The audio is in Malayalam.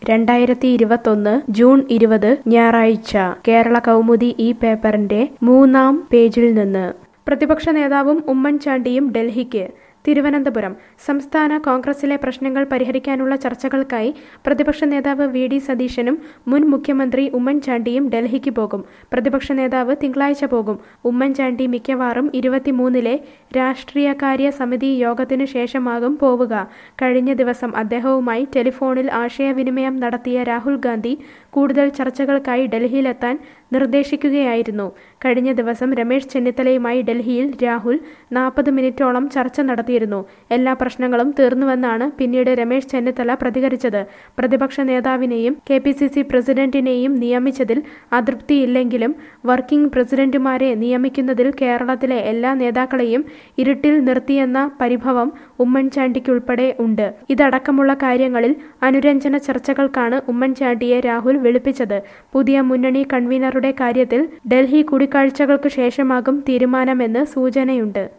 2021 ജൂൺ 20 ഞായറാഴ്ച കേരള കൗമുദി ഈ പേപ്പറിന്റെ 3-ാം പേജിൽ നിന്ന് പ്രതിപക്ഷ നേതാവും ഉമ്മൻചാണ്ടിയും ഡൽഹിക്ക്. തിരുവനന്തപുരം സംസ്ഥാന കോൺഗ്രസിലെ പ്രശ്നങ്ങൾ പരിഹരിക്കാനുള്ള ചർച്ചകൾക്കായി പ്രതിപക്ഷ നേതാവ് വി.ഡി. സതീശനും മുൻ മുഖ്യമന്ത്രി ഉമ്മൻചാണ്ടിയും ഡൽഹിക്ക് പോകും. പ്രതിപക്ഷ നേതാവ് തിങ്കളാഴ്ച പോകും. ഉമ്മൻചാണ്ടി മിക്കവാറും 23-ലെ രാഷ്ട്രീയകാര്യ സമിതി യോഗത്തിനു ശേഷമാകും പോവുക. കഴിഞ്ഞ ദിവസം അദ്ദേഹവുമായി ടെലിഫോണിൽ ആശയവിനിമയം നടത്തിയ രാഹുൽ ഗാന്ധി കൂടുതൽ ചർച്ചകൾക്കായി ഡൽഹിയിലെത്താൻ നിർദ്ദേശിക്കുകയായിരുന്നു. കഴിഞ്ഞ ദിവസം രമേശ് ചെന്നിത്തലയുമായി ഡൽഹിയിൽ രാഹുൽ 40 മിനിറ്റോളം ചർച്ച നടത്തിയിരുന്നു. എല്ലാ പ്രശ്നങ്ങളും തീർന്നുവെന്നാണ് പിന്നീട് രമേശ് ചെന്നിത്തല പ്രതികരിച്ചത്. പ്രതിപക്ഷ നേതാവിനെയും കെ.പി.സി.സി പ്രസിഡന്റിനെയും നിയമിച്ചതിൽ അതൃപ്തിയില്ലെങ്കിലും വർക്കിംഗ് പ്രസിഡന്റുമാരെ നിയമിക്കുന്നതിൽ കേരളത്തിലെ എല്ലാ നേതാക്കളെയും ഇരുട്ടിൽ നിർത്തിയെന്ന പരിഭവം ഉമ്മൻചാണ്ടിക്കുൾപ്പെടെ ഉണ്ട്. ഇതടക്കമുള്ള കാര്യങ്ങളിൽ അനുരഞ്ജന ചർച്ചകൾക്കാണ് ഉമ്മൻചാണ്ടിയെ രാഹുൽ വിളിപ്പിച്ചത്. പുതിയ മുന്നണി കൺവീനറുടെ കാര്യത്തിൽ ഡൽഹി കൂടിക്കാഴ്ചകൾക്ക് ശേഷമാകും തീരുമാനമെന്ന് സൂചനയുണ്ട്.